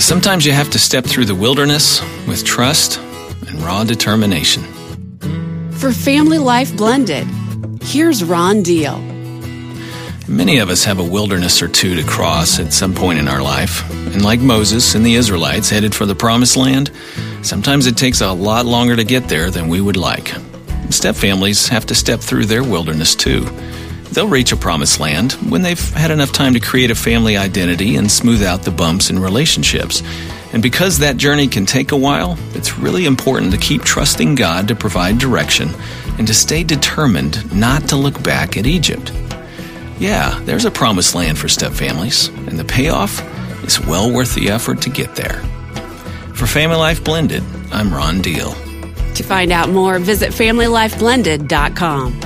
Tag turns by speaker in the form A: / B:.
A: Sometimes you have to step through the wilderness with trust and raw determination.
B: For Family Life Blended, here's Ron Deal.
A: Many of us have a wilderness or two to cross at some point in our life. And like Moses and the Israelites headed for the Promised Land, sometimes it takes a lot longer to get there than we would like. Stepfamilies have to step through their wilderness too. They'll reach a promised land when they've had enough time to create a family identity and smooth out the bumps in relationships. And because that journey can take a while, it's really important to keep trusting God to provide direction and to stay determined not to look back at Egypt. Yeah, there's a promised land for stepfamilies, and the payoff is well worth the effort to get there. For Family Life Blended, I'm Ron Deal.
B: To find out more, visit FamilyLifeBlended.com.